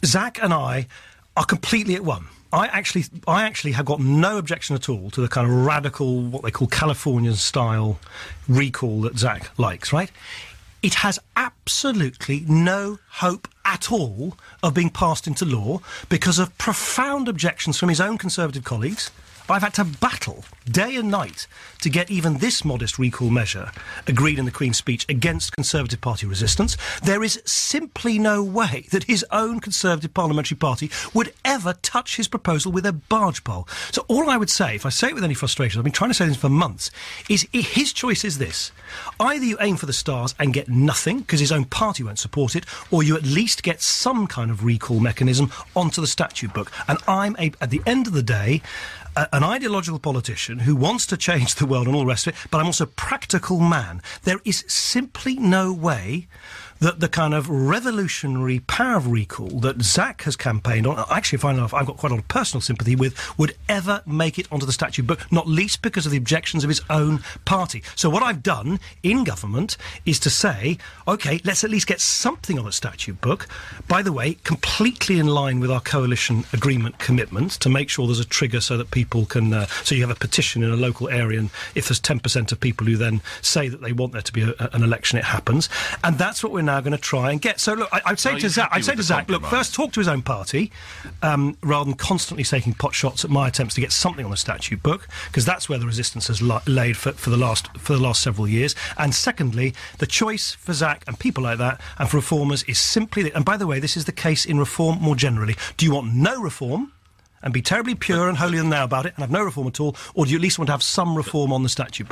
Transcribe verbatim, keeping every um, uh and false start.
Zach and I are completely at one. I actually, I actually have got no objection at all to the kind of radical, what they call Californian-style recall that Zach likes, right? It has absolutely no hope at all of being passed into law because of profound objections from his own Conservative colleagues. I've had to battle day and night to get even this modest recall measure agreed in the Queen's speech against Conservative Party resistance. There is simply no way that his own Conservative Parliamentary Party would ever touch his proposal with a barge pole. So all I would say, if I say it with any frustration, I've been trying to say this for months, is his choice is this. Either you aim for the stars and get nothing, because his own party won't support it, or you at least get some kind of recall mechanism onto the statute book. And I'm, a, at the end of the day, Uh, an ideological politician who wants to change the world and all the rest of it, but I'm also a practical man. There is simply no way that the kind of revolutionary power of recall that Zach has campaigned on, actually, if I know, I've got quite a lot of personal sympathy with, would ever make it onto the statute book, not least because of the objections of his own party. So what I've done in government is to say, OK, let's at least get something on the statute book. By the way, completely in line with our coalition agreement commitment to make sure there's a trigger so that people can... Uh, so you have a petition in a local area, and if there's ten percent of people who then say that they want there to be a, a, an election, it happens. And that's what we're now going to try and get. So look, I, I'd say to Zach, I'd say to Zach, look, first talk to his own party, um, rather than constantly taking pot shots at my attempts to get something on the statute book, because that's where the resistance has la- laid for, for the last for the last several years. And secondly, the choice for Zach and people like that and for reformers is simply, the, and by the way, this is the case in reform more generally. Do you want no reform and be terribly pure and holier than thou about it and have no reform at all, or do you at least want to have some reform on the statute book?